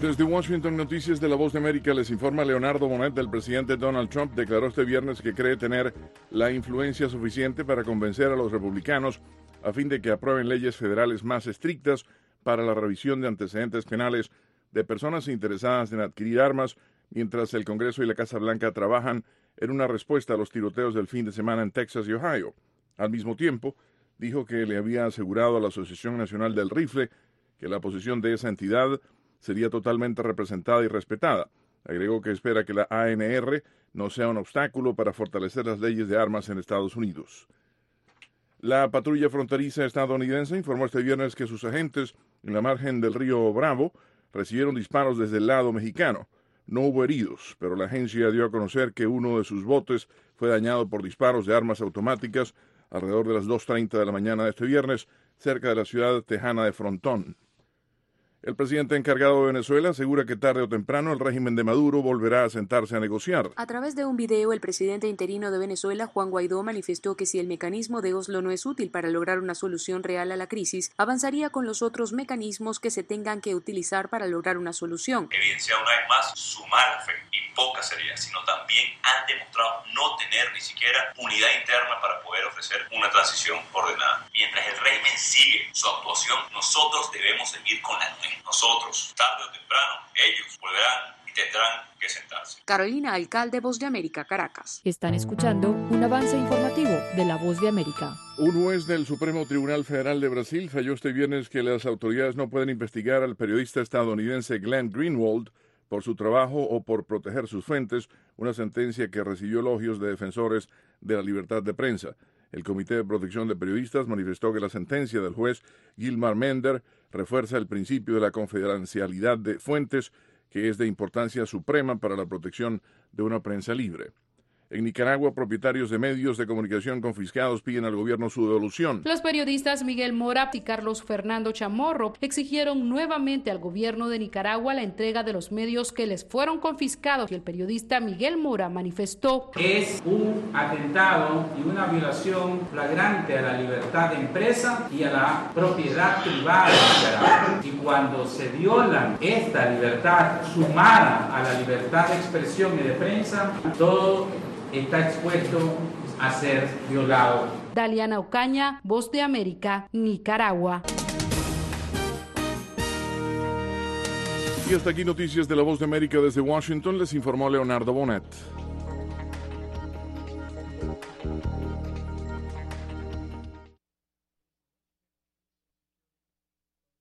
Desde Washington, Noticias de La Voz de América, les informa Leonardo Bonet. El presidente Donald Trump declaró este viernes que cree tener la influencia suficiente para convencer a los republicanos a fin de que aprueben leyes federales más estrictas para la revisión de antecedentes penales de personas interesadas en adquirir armas, mientras el Congreso y la Casa Blanca trabajan en una respuesta a los tiroteos del fin de semana en Texas y Ohio. Al mismo tiempo, dijo que le había asegurado a la Asociación Nacional del Rifle que la posición de esa entidad sería totalmente representada y respetada. Agregó que espera que la ANR no sea un obstáculo para fortalecer las leyes de armas en Estados Unidos. La patrulla fronteriza estadounidense informó este viernes que sus agentes en la margen del río Bravo recibieron disparos desde el lado mexicano. No hubo heridos, pero la agencia dio a conocer que uno de sus botes fue dañado por disparos de armas automáticas alrededor de las 2:30 de la mañana de este viernes, cerca de la ciudad tejana de Frontón. El presidente encargado de Venezuela asegura que tarde o temprano el régimen de Maduro volverá a sentarse a negociar. A través de un video, el presidente interino de Venezuela, Juan Guaidó, manifestó que si el mecanismo de Oslo no es útil para lograr una solución real a la crisis, avanzaría con los otros mecanismos que se tengan que utilizar para lograr una solución. Evidencia una vez más su mala fe y poca seriedad, sino también han demostrado no tener ni siquiera unidad interna para poder ofrecer una transición ordenada. Mientras el régimen sigue su actuación, nosotros debemos seguir con la nuestra. Nosotros, tarde o temprano, ellos volverán y tendrán que sentarse. Carolina Alcalde, Voz de América, Caracas. Están escuchando un avance informativo de La Voz de América. Un juez del Supremo Tribunal Federal de Brasil falló este viernes que las autoridades no pueden investigar al periodista estadounidense Glenn Greenwald por su trabajo o por proteger sus fuentes, una sentencia que recibió elogios de defensores de la libertad de prensa. El Comité de Protección de Periodistas manifestó que la sentencia del juez Gilmar Mender refuerza el principio de la confidencialidad de fuentes, que es de importancia suprema para la protección de una prensa libre. En Nicaragua, propietarios de medios de comunicación confiscados piden al gobierno su devolución. Los periodistas Miguel Mora y Carlos Fernando Chamorro exigieron nuevamente al gobierno de Nicaragua la entrega de los medios que les fueron confiscados, y el periodista Miguel Mora manifestó: es un atentado y una violación flagrante a la libertad de empresa y a la propiedad privada de Nicaragua. Y cuando se viola esta libertad sumada a la libertad de expresión y de prensa, todo está expuesto a ser violado. Daliana Ocaña, Voz de América, Nicaragua. Y hasta aquí Noticias de La Voz de América desde Washington, les informó Leonardo Bonet.